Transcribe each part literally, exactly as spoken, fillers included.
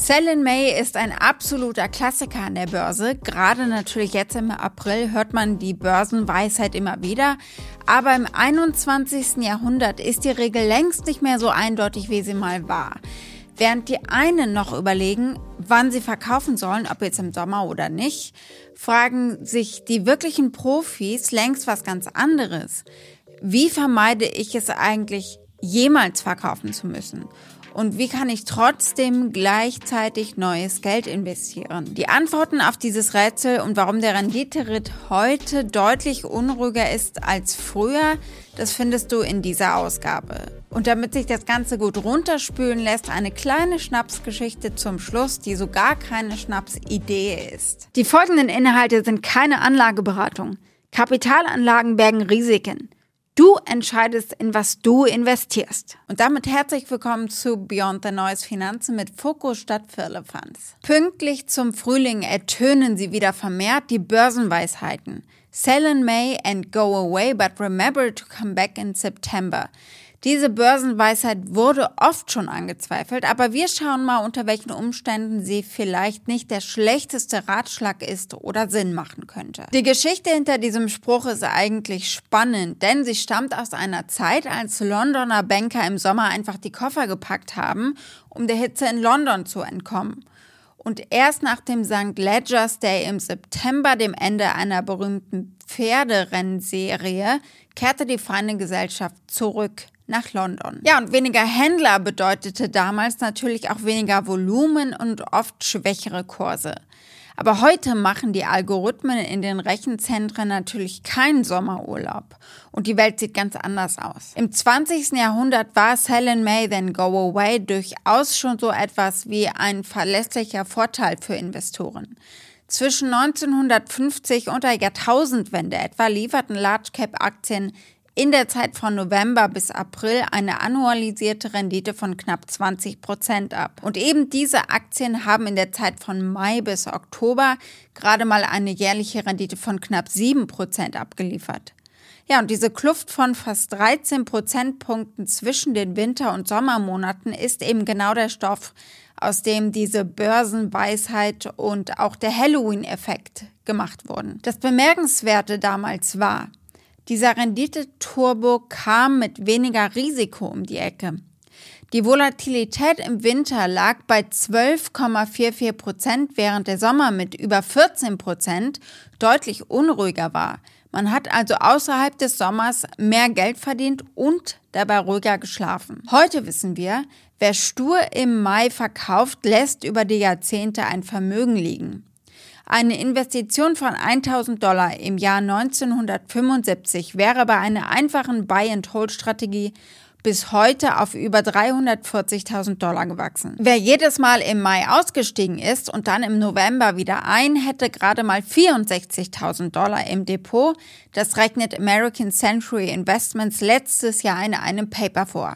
Sell in May ist ein absoluter Klassiker an der Börse. Gerade natürlich jetzt im April hört man die Börsenweisheit immer wieder. Aber im einundzwanzigsten Jahrhundert ist die Regel längst nicht mehr so eindeutig, wie sie mal war. Während die einen noch überlegen, wann sie verkaufen sollen, ob jetzt im Sommer oder nicht, fragen sich die wirklichen Profis längst was ganz anderes. Wie vermeide ich es eigentlich, jemals verkaufen zu müssen? Und wie kann ich trotzdem gleichzeitig neues Geld investieren? Die Antworten auf dieses Rätsel und warum der Rendite-Ritt heute deutlich unruhiger ist als früher, das findest du in dieser Ausgabe. Und damit sich das Ganze gut runterspülen lässt, eine kleine Schnapsgeschichte zum Schluss, die so gar keine Schnapsidee ist. Die folgenden Inhalte sind keine Anlageberatung. Kapitalanlagen bergen Risiken. Du entscheidest, in was du investierst. Und damit herzlich willkommen zu Beyond the Noise Finanzen mit Fokus statt Firlefanz. Pünktlich zum Frühling ertönen sie wieder vermehrt die Börsenweisheiten. Sell in May and go away, but remember to come back in September. Diese Börsenweisheit wurde oft schon angezweifelt, aber wir schauen mal, unter welchen Umständen sie vielleicht nicht der schlechteste Ratschlag ist oder Sinn machen könnte. Die Geschichte hinter diesem Spruch ist eigentlich spannend, denn sie stammt aus einer Zeit, als Londoner Banker im Sommer einfach die Koffer gepackt haben, um der Hitze in London zu entkommen. Und erst nach dem Sankt Ledger's Day im September, dem Ende einer berühmten Pferderennserie, kehrte die feine Gesellschaft zurück nach London. Ja, und weniger Händler bedeutete damals natürlich auch weniger Volumen und oft schwächere Kurse. Aber heute machen die Algorithmen in den Rechenzentren natürlich keinen Sommerurlaub. Und die Welt sieht ganz anders aus. Im zwanzigsten Jahrhundert war Sell in May then go away durchaus schon so etwas wie ein verlässlicher Vorteil für Investoren. Zwischen neunzehnhundertfünfzig und der Jahrtausendwende etwa lieferten Large-Cap-Aktien in der Zeit von November bis April eine annualisierte Rendite von knapp zwanzig Prozent ab. Und eben diese Aktien haben in der Zeit von Mai bis Oktober gerade mal eine jährliche Rendite von knapp sieben Prozent abgeliefert. Ja, und diese Kluft von fast dreizehn Prozentpunkten zwischen den Winter- und Sommermonaten ist eben genau der Stoff, aus dem diese Börsenweisheit und auch der Halloween-Effekt gemacht wurden. Das Bemerkenswerte damals war, dieser Renditeturbo kam mit weniger Risiko um die Ecke. Die Volatilität im Winter lag bei zwölf Komma vierundvierzig Prozent, während der Sommer mit über vierzehn Prozent deutlich unruhiger war. Man hat also außerhalb des Sommers mehr Geld verdient und dabei ruhiger geschlafen. Heute wissen wir, wer stur im Mai verkauft, lässt über die Jahrzehnte ein Vermögen liegen. Eine Investition von tausend Dollar im Jahr neunzehnhundertfünfundsiebzig wäre bei einer einfachen Buy-and-Hold-Strategie bis heute auf über dreihundertvierzigtausend Dollar gewachsen. Wer jedes Mal im Mai ausgestiegen ist und dann im November wieder ein, hätte gerade mal vierundsechzigtausend Dollar im Depot. Das rechnet American Century Investments letztes Jahr in einem Paper vor.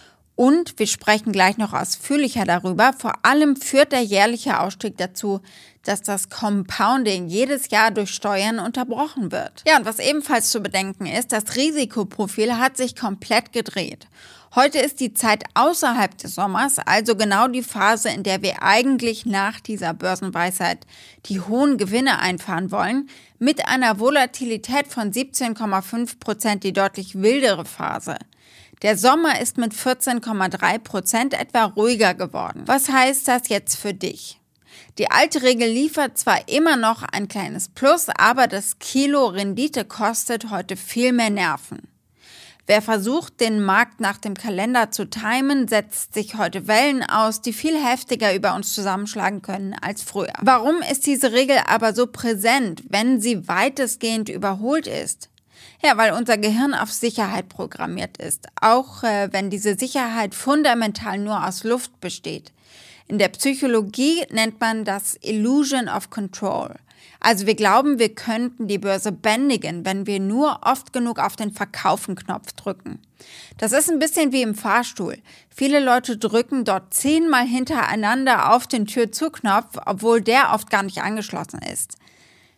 Und wir sprechen gleich noch ausführlicher darüber. Vor allem führt der jährliche Ausstieg dazu, dass das Compounding jedes Jahr durch Steuern unterbrochen wird. Ja, und was ebenfalls zu bedenken ist, das Risikoprofil hat sich komplett gedreht. Heute ist die Zeit außerhalb des Sommers, also genau die Phase, in der wir eigentlich nach dieser Börsenweisheit die hohen Gewinne einfahren wollen, mit einer Volatilität von siebzehn Komma fünf Prozent die deutlich wildere Phase. Der Sommer ist mit vierzehn Komma drei Prozent etwa ruhiger geworden. Was heißt das jetzt für dich? Die alte Regel liefert zwar immer noch ein kleines Plus, aber das Kilo Rendite kostet heute viel mehr Nerven. Wer versucht, den Markt nach dem Kalender zu timen, setzt sich heute Wellen aus, die viel heftiger über uns zusammenschlagen können als früher. Warum ist diese Regel aber so präsent, wenn sie weitestgehend überholt ist? Ja, weil unser Gehirn auf Sicherheit programmiert ist, auch äh, wenn diese Sicherheit fundamental nur aus Luft besteht. In der Psychologie nennt man das Illusion of Control. Also wir glauben, wir könnten die Börse bändigen, wenn wir nur oft genug auf den Verkaufen-Knopf drücken. Das ist ein bisschen wie im Fahrstuhl. Viele Leute drücken dort zehnmal hintereinander auf den Tür-zu-Knopf, obwohl der oft gar nicht angeschlossen ist.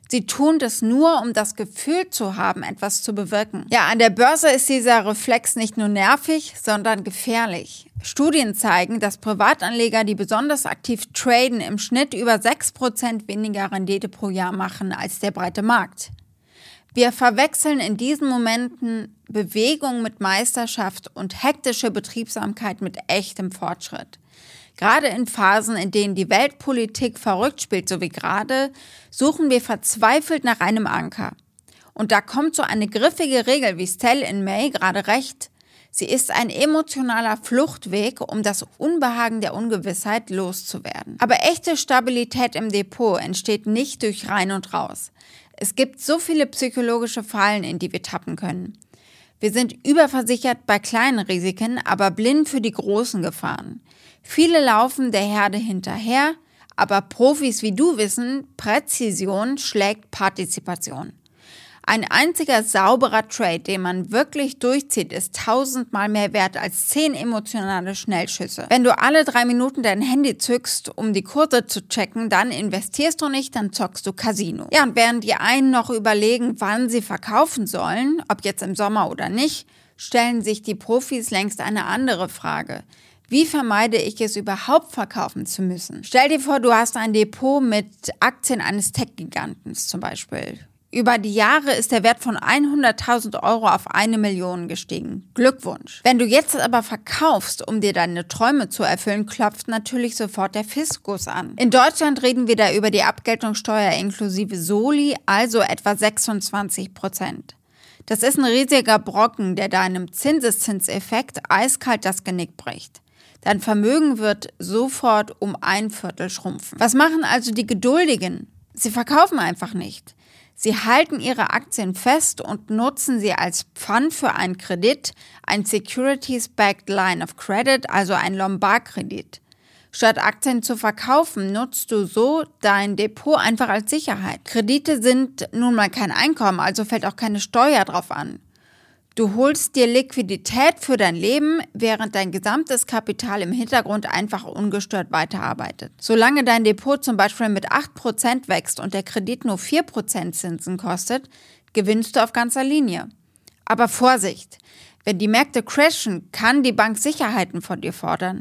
Sie tun das nur, um das Gefühl zu haben, etwas zu bewirken. Ja, an der Börse ist dieser Reflex nicht nur nervig, sondern gefährlich. Studien zeigen, dass Privatanleger, die besonders aktiv traden, im Schnitt über sechs Prozent weniger Rendite pro Jahr machen als der breite Markt. Wir verwechseln in diesen Momenten Bewegung mit Meisterschaft und hektische Betriebsamkeit mit echtem Fortschritt. Gerade in Phasen, in denen die Weltpolitik verrückt spielt, so wie gerade, suchen wir verzweifelt nach einem Anker. Und da kommt so eine griffige Regel wie Sell in May gerade recht. Sie ist ein emotionaler Fluchtweg, um das Unbehagen der Ungewissheit loszuwerden. Aber echte Stabilität im Depot entsteht nicht durch rein und raus. Es gibt so viele psychologische Fallen, in die wir tappen können. Wir sind überversichert bei kleinen Risiken, aber blind für die großen Gefahren. Viele laufen der Herde hinterher, aber Profis wie du wissen, Präzision schlägt Partizipation. Ein einziger sauberer Trade, den man wirklich durchzieht, ist tausendmal mehr wert als zehn emotionale Schnellschüsse. Wenn du alle drei Minuten dein Handy zückst, um die Kurse zu checken, dann investierst du nicht, dann zockst du Casino. Ja, und während die einen noch überlegen, wann sie verkaufen sollen, ob jetzt im Sommer oder nicht, stellen sich die Profis längst eine andere Frage. Wie vermeide ich es überhaupt verkaufen zu müssen? Stell dir vor, du hast ein Depot mit Aktien eines Tech-Giganten zum Beispiel. Über die Jahre ist der Wert von hunderttausend Euro auf eine Million gestiegen. Glückwunsch. Wenn du jetzt aber verkaufst, um dir deine Träume zu erfüllen, klopft natürlich sofort der Fiskus an. In Deutschland reden wir da über die Abgeltungssteuer inklusive Soli, also etwa sechsundzwanzig Prozent. Das ist ein riesiger Brocken, der deinem Zinseszinseffekt eiskalt das Genick bricht. Dein Vermögen wird sofort um ein Viertel schrumpfen. Was machen also die Geduldigen? Sie verkaufen einfach nicht. Sie halten ihre Aktien fest und nutzen sie als Pfand für einen Kredit, ein Securities-Backed Line of Credit, also ein Lombard-Kredit. Statt Aktien zu verkaufen, nutzt du so dein Depot einfach als Sicherheit. Kredite sind nun mal kein Einkommen, also fällt auch keine Steuer drauf an. Du holst dir Liquidität für dein Leben, während dein gesamtes Kapital im Hintergrund einfach ungestört weiterarbeitet. Solange dein Depot zum Beispiel mit acht Prozent wächst und der Kredit nur vier Prozent Zinsen kostet, gewinnst du auf ganzer Linie. Aber Vorsicht! Wenn die Märkte crashen, kann die Bank Sicherheiten von dir fordern.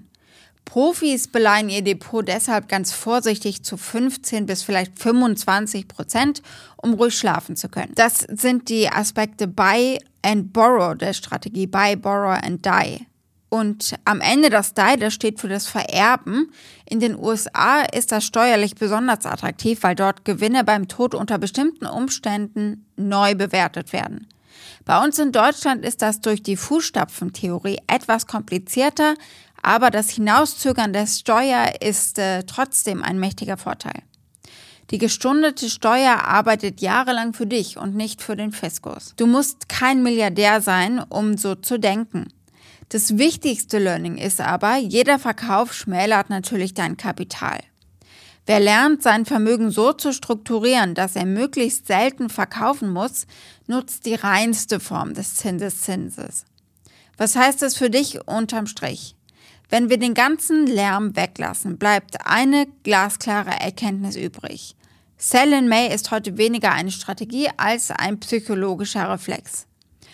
Profis beleihen ihr Depot deshalb ganz vorsichtig zu fünfzehn bis vielleicht fünfundzwanzig Prozent, um ruhig schlafen zu können. Das sind die Aspekte Buy and Borrow der Strategie, Buy, Borrow and Die. Und am Ende das Die, das steht für das Vererben. In den U S A ist das steuerlich besonders attraktiv, weil dort Gewinne beim Tod unter bestimmten Umständen neu bewertet werden. Bei uns in Deutschland ist das durch die Fußstapfentheorie etwas komplizierter, aber das Hinauszögern der Steuer ist äh, trotzdem ein mächtiger Vorteil. Die gestundete Steuer arbeitet jahrelang für dich und nicht für den Fiskus. Du musst kein Milliardär sein, um so zu denken. Das wichtigste Learning ist aber, jeder Verkauf schmälert natürlich dein Kapital. Wer lernt, sein Vermögen so zu strukturieren, dass er möglichst selten verkaufen muss, nutzt die reinste Form des Zinseszinses. Was heißt das für dich unterm Strich? Wenn wir den ganzen Lärm weglassen, bleibt eine glasklare Erkenntnis übrig. Sell in May ist heute weniger eine Strategie als ein psychologischer Reflex.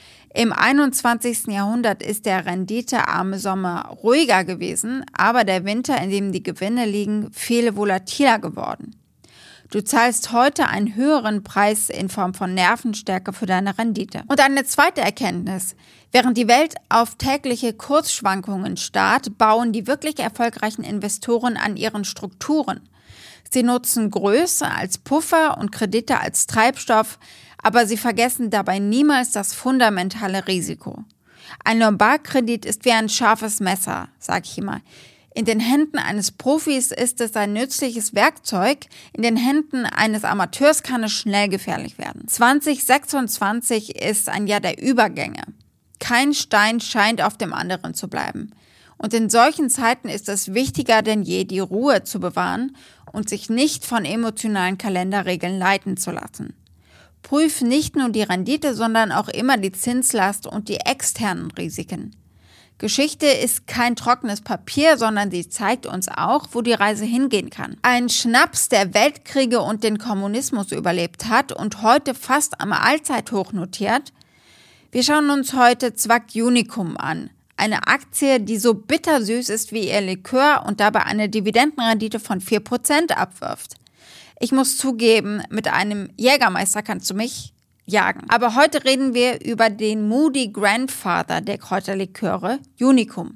Im einundzwanzigsten Jahrhundert ist der renditearme Sommer ruhiger gewesen, aber der Winter, in dem die Gewinne liegen, viel volatiler geworden. Du zahlst heute einen höheren Preis in Form von Nervenstärke für deine Rendite. Und eine zweite Erkenntnis. Während die Welt auf tägliche Kursschwankungen starrt, bauen die wirklich erfolgreichen Investoren an ihren Strukturen. Sie nutzen Größe als Puffer und Kredite als Treibstoff, aber sie vergessen dabei niemals das fundamentale Risiko. Ein Lombard-Kredit ist wie ein scharfes Messer, sage ich immer. In den Händen eines Profis ist es ein nützliches Werkzeug, in den Händen eines Amateurs kann es schnell gefährlich werden. zwanzig sechsundzwanzig ist ein Jahr der Übergänge. Kein Stein scheint auf dem anderen zu bleiben. Und in solchen Zeiten ist es wichtiger denn je, die Ruhe zu bewahren und sich nicht von emotionalen Kalenderregeln leiten zu lassen. Prüf nicht nur die Rendite, sondern auch immer die Zinslast und die externen Risiken. Geschichte ist kein trockenes Papier, sondern sie zeigt uns auch, wo die Reise hingehen kann. Ein Schnaps, der Weltkriege und den Kommunismus überlebt hat und heute fast am Allzeithoch notiert. Wir schauen uns heute Zwack Unicum an. Eine Aktie, die so bittersüß ist wie ihr Likör und dabei eine Dividendenrendite von vier Prozent abwirft. Ich muss zugeben, mit einem Jägermeister kannst du mich jagen. Aber heute reden wir über den Moody Grandfather der Kräuterliköre, Unicum.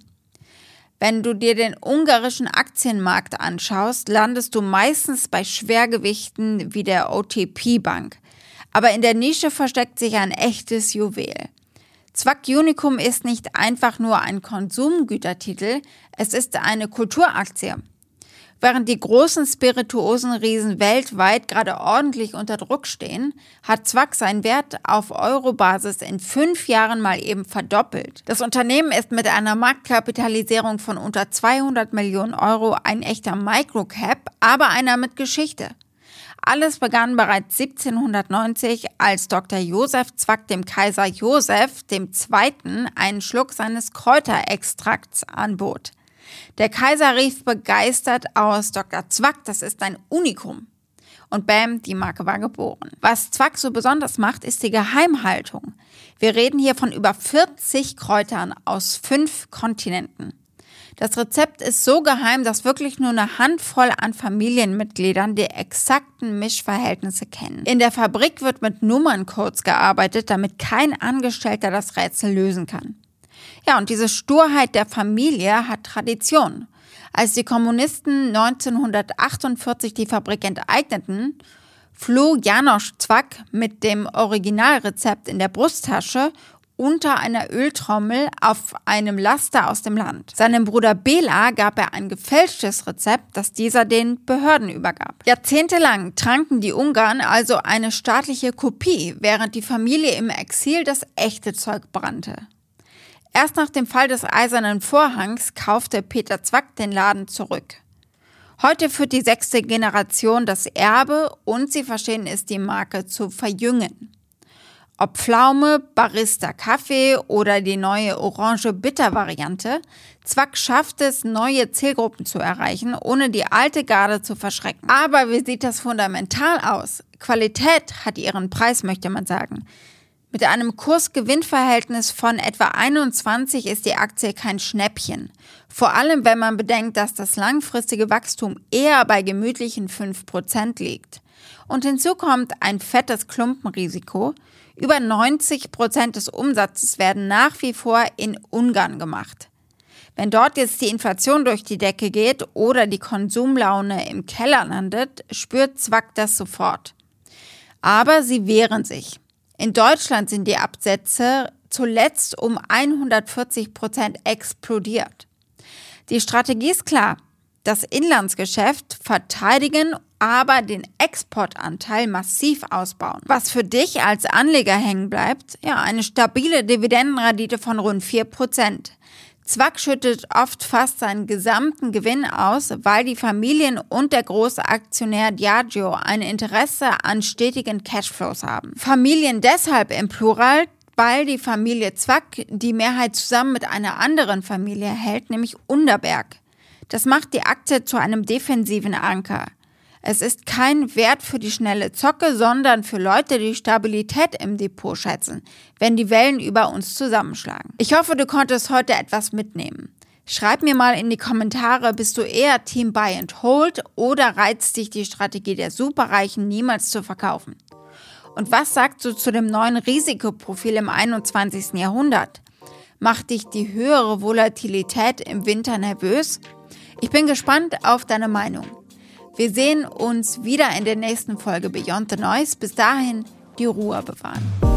Wenn du dir den ungarischen Aktienmarkt anschaust, landest du meistens bei Schwergewichten wie der O T P Bank. Aber in der Nische versteckt sich ein echtes Juwel. Zwack Unicum ist nicht einfach nur ein Konsumgütertitel, es ist eine Kulturaktie. Während die großen Spirituosenriesen weltweit gerade ordentlich unter Druck stehen, hat Zwack seinen Wert auf Euro-Basis in fünf Jahren mal eben verdoppelt. Das Unternehmen ist mit einer Marktkapitalisierung von unter zweihundert Millionen Euro ein echter Microcap, aber einer mit Geschichte. Alles begann bereits siebzehnhundertneunzig, als Doktor Josef Zwack dem Kaiser Josef der Zweite einen Schluck seines Kräuterextrakts anbot. Der Kaiser rief begeistert aus: Doktor Zwack, das ist ein Unikum. Und bam, die Marke war geboren. Was Zwack so besonders macht, ist die Geheimhaltung. Wir reden hier von über vierzig Kräutern aus fünf Kontinenten. Das Rezept ist so geheim, dass wirklich nur eine Handvoll an Familienmitgliedern die exakten Mischverhältnisse kennen. In der Fabrik wird mit Nummerncodes gearbeitet, damit kein Angestellter das Rätsel lösen kann. Ja, und diese Sturheit der Familie hat Tradition. Als die Kommunisten neunzehnhundertachtundvierzig die Fabrik enteigneten, floh János Zwack mit dem Originalrezept in der Brusttasche unter einer Öltrommel auf einem Laster aus dem Land. Seinem Bruder Béla gab er ein gefälschtes Rezept, das dieser den Behörden übergab. Jahrzehntelang tranken die Ungarn also eine staatliche Kopie, während die Familie im Exil das echte Zeug brannte. Erst nach dem Fall des Eisernen Vorhangs kaufte Peter Zwack den Laden zurück. Heute führt die sechste Generation das Erbe und sie verstehen es, die Marke zu verjüngen. Ob Pflaume, Barista Kaffee oder die neue Orange-Bitter-Variante, Zwack schafft es, neue Zielgruppen zu erreichen, ohne die alte Garde zu verschrecken. Aber wie sieht das fundamental aus? Qualität hat ihren Preis, möchte man sagen. Mit einem Kurs-Gewinn-Verhältnis von etwa einundzwanzig ist die Aktie kein Schnäppchen. Vor allem, wenn man bedenkt, dass das langfristige Wachstum eher bei gemütlichen fünf Prozent liegt. Und hinzu kommt ein fettes Klumpenrisiko. Über neunzig Prozent des Umsatzes werden nach wie vor in Ungarn gemacht. Wenn dort jetzt die Inflation durch die Decke geht oder die Konsumlaune im Keller landet, spürt Zwack das sofort. Aber sie wehren sich. In Deutschland sind die Absätze zuletzt um hundertvierzig Prozent explodiert. Die Strategie ist klar: das Inlandsgeschäft verteidigen, aber den Exportanteil massiv ausbauen. Was für dich als Anleger hängen bleibt, ja, eine stabile Dividendenrendite von rund vier Prozent. Zwack schüttet oft fast seinen gesamten Gewinn aus, weil die Familien und der große Aktionär Diageo ein Interesse an stetigen Cashflows haben. Familien deshalb im Plural, weil die Familie Zwack die Mehrheit zusammen mit einer anderen Familie hält, nämlich Underberg. Das macht die Aktie zu einem defensiven Anker. Es ist kein Wert für die schnelle Zocke, sondern für Leute, die Stabilität im Depot schätzen, wenn die Wellen über uns zusammenschlagen. Ich hoffe, du konntest heute etwas mitnehmen. Schreib mir mal in die Kommentare, bist du eher Team Buy and Hold oder reizt dich die Strategie der Superreichen, niemals zu verkaufen? Und was sagst du zu dem neuen Risikoprofil im einundzwanzigsten Jahrhundert? Macht dich die höhere Volatilität im Winter nervös? Ich bin gespannt auf deine Meinung. Wir sehen uns wieder in der nächsten Folge Beyond the Noise. Bis dahin, die Ruhe bewahren.